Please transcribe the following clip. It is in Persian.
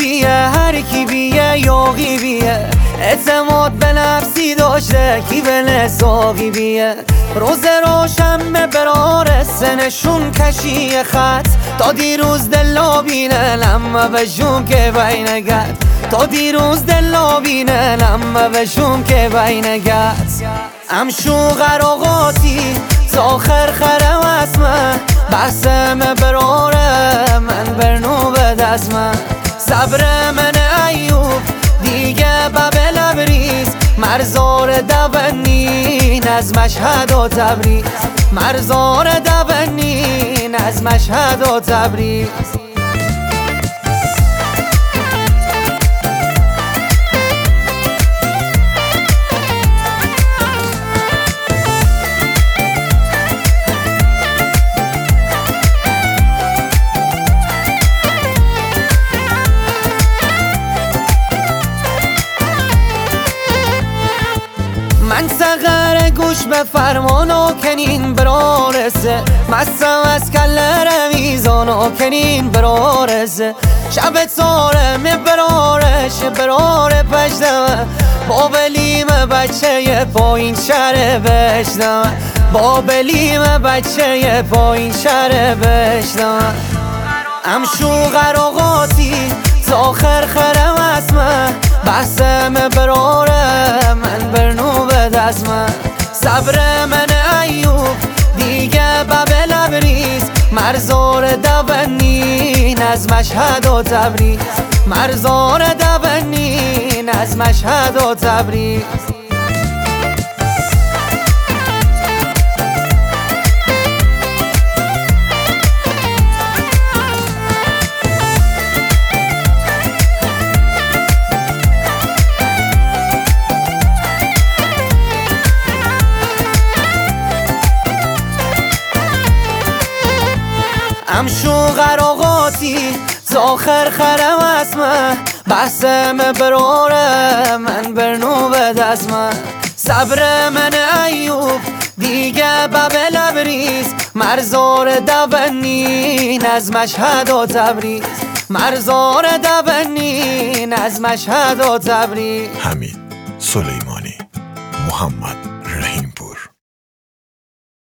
بیه هر کی بیه یاقی بیه، اعتماد به نفسی داشته کی به نزاقی بیه. روز روشن برار سنشون کشی خط، تا دیروز دلا بینه لما بشون که بینگت، تا دیروز دلا بینه لما بشون که بینگت. امشو غراغاتی تا آخر خرم اسمه، بحثم براره من برنو به دزمه. صبر من ایوب دیگه بب لبریز، مرزار دبنین از مشهد و تبریز، مرزار دبنین از مشهد و تبریز. من سغر گوش به فرمان و کنین برارسه، مستم از کل رمیزان و کنین برارسه. شب تاره می برارش برار پشتمه، بابلیم بچه پایین شهر بشنمه، بابلیم بچه پایین شهر بشنمه. امشو غراغاتی تا آخر خرم اسمه، بحثم براره من برنو به دزمه. صبر من ایوب دیگه بب لبریز، مرزار دبنین از مشهد و تبریز، مرزار دبنین از مشهد و تبریز. امشو غراغاتی تا آخر خرم اسمه، بحثم براره من برنو به دزمه. صبر من ایوب دیگه بب لبریز، مرزار دبنین از مشهد و تبریز، مرزار دبنین از مشهد و تبریز. حمید سلیمانی، محمد